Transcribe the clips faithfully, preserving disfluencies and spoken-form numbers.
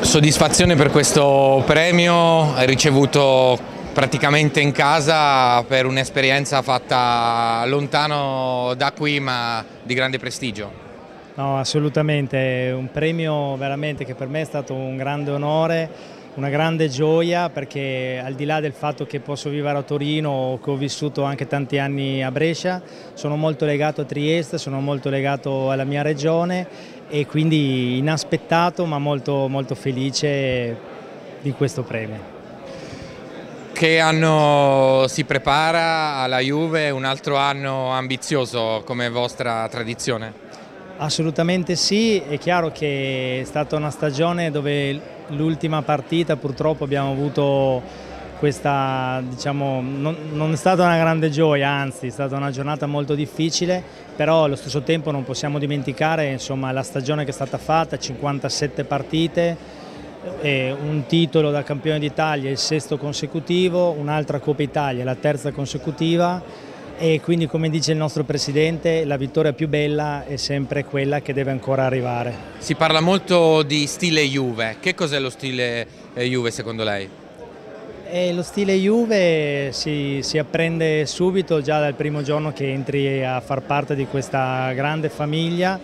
Soddisfazione per questo premio ricevuto praticamente in casa per un'esperienza fatta lontano da qui ma di grande prestigio. No, assolutamente, è un premio veramente che per me è stato un grande onore, una grande gioia, perché al di là del fatto che posso vivere a Torino o che ho vissuto anche tanti anni a Brescia, sono molto legato a Trieste, sono molto legato alla mia regione e quindi inaspettato ma molto, molto felice di questo premio. Che anno si prepara alla Juve? Un altro anno ambizioso come vostra tradizione? Assolutamente sì, è chiaro che è stata una stagione dove l'ultima partita purtroppo abbiamo avuto questa, diciamo, non, non è stata una grande gioia, anzi è stata una giornata molto difficile, però allo stesso tempo non possiamo dimenticare insomma, la stagione che è stata fatta, cinquantasette partite, eh, un titolo da campione d'Italia, il sesto consecutivo, un'altra Coppa Italia, la terza consecutiva. E quindi, come dice il nostro Presidente, la vittoria più bella è sempre quella che deve ancora arrivare. Si parla molto di stile Juve, che cos'è lo stile Juve secondo lei? E lo stile Juve si, si apprende subito, già dal primo giorno che entri a far parte di questa grande famiglia,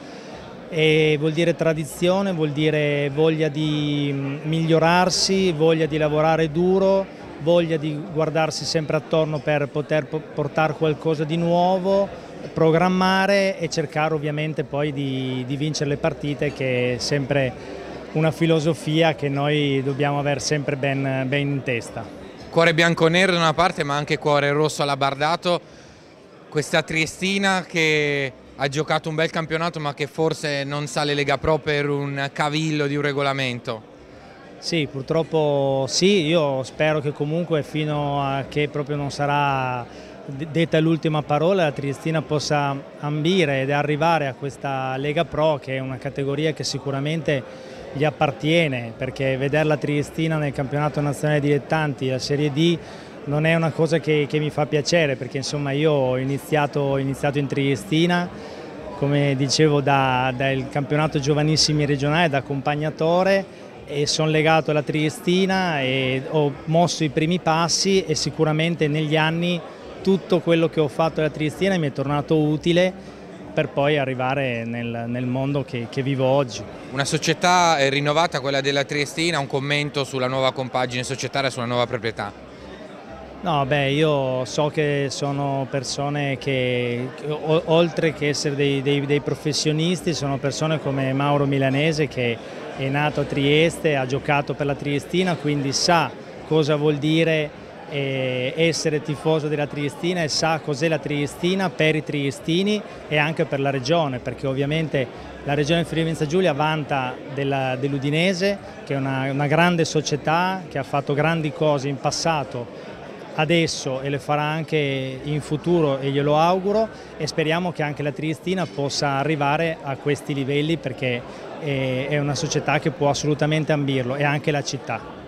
e vuol dire tradizione, vuol dire voglia di migliorarsi, voglia di lavorare duro, voglia di guardarsi sempre attorno per poter portare qualcosa di nuovo, programmare e cercare ovviamente poi di, di vincere le partite, che è sempre una filosofia che noi dobbiamo avere sempre ben, ben in testa. Cuore bianco-nero da una parte ma anche cuore rosso alabardato, questa Triestina che ha giocato un bel campionato ma che forse non sale Lega Pro per un cavillo di un regolamento. Sì, purtroppo sì, io spero che comunque fino a che proprio non sarà detta l'ultima parola la Triestina possa ambire ed arrivare a questa Lega Pro, che è una categoria che sicuramente gli appartiene, perché vedere la Triestina nel campionato nazionale dilettanti, la Serie D, non è una cosa che, che mi fa piacere, perché insomma io ho iniziato, ho iniziato in Triestina, come dicevo, da, dal campionato giovanissimi regionale, da accompagnatore, e sono legato alla Triestina e ho mosso i primi passi, e sicuramente negli anni tutto quello che ho fatto alla Triestina mi è tornato utile per poi arrivare nel, nel mondo che, che vivo oggi. Una società rinnovata, quella della Triestina, un commento sulla nuova compagine societaria, sulla nuova proprietà? No, beh, io so che sono persone che, oltre che essere dei, dei, dei professionisti, sono persone come Mauro Milanese, che è nato a Trieste, ha giocato per la Triestina, quindi sa cosa vuol dire eh, essere tifoso della Triestina e sa cos'è la Triestina per i triestini e anche per la regione, perché ovviamente la regione Friuli-Venezia Giulia vanta dell'Udinese, che è una, una grande società che ha fatto grandi cose in passato, adesso e le farà anche in futuro, e glielo auguro, e speriamo che anche la Triestina possa arrivare a questi livelli, perché è una società che può assolutamente ambirlo, e anche la città.